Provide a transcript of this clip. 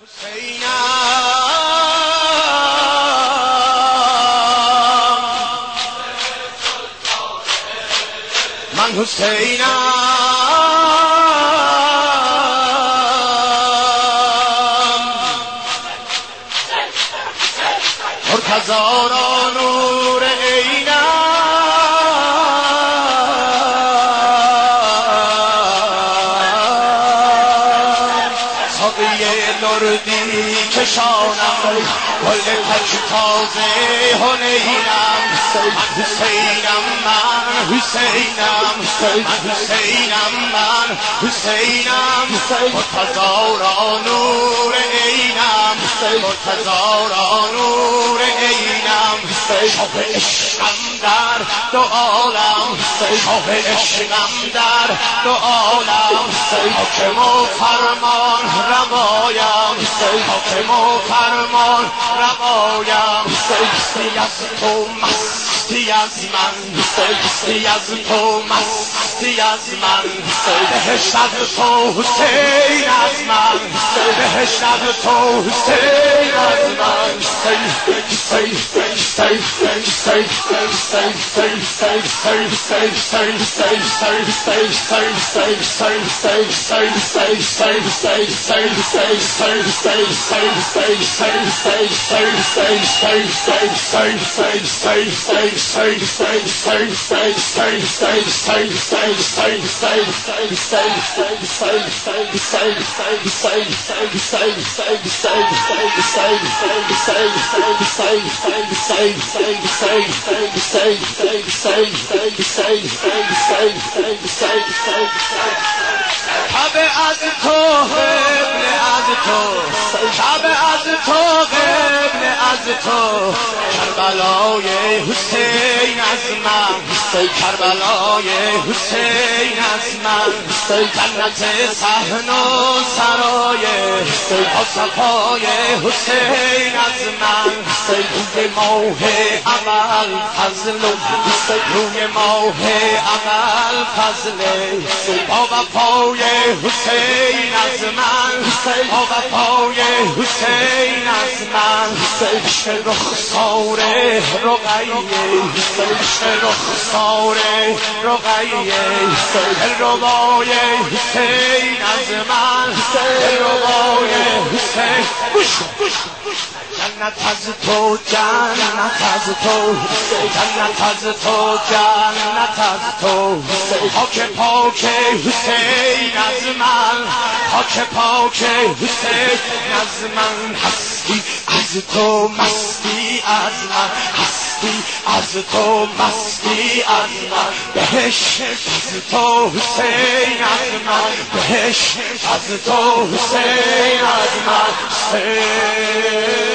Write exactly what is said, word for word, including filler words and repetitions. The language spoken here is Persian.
من حسینم مرتضی را نور عینم ساقی لردی کشانم گل تک تازه حنینم من حسینم من حسینم من حسینم من حسینم مرتضی را نور عینم مرتضی را نور عینم شاه عشقم در دو عالم شاه عشقم در دو عالم حاکم و فرمان روایم حاکم و فرمان روایم مستی از تو مستی از من مستی از تو مستی از من بهشت از تو حسین از من بهشت از تو حسین از من شب از تو قبل از تو شب از تو قبل از تو کربلای حسین از من کربلای حسین از من جنت صحن و سرای صفای حسین از من روی ماه عمل فضل روی ماه عمل فضل با وفای حسین از من با وفای حسین از من عشق رخسار رقیه عشق رخسار رقیه دلربای حسین از من دلربای حسین جنت از تو جنت از تو جنت از تو جنت از تو پاک پاک حسین از من پاک پاک حسین از من هستی از تو مستی از من هستی از تو مستی از من بهشت از تو حسین از من بهشت از تو حسین از من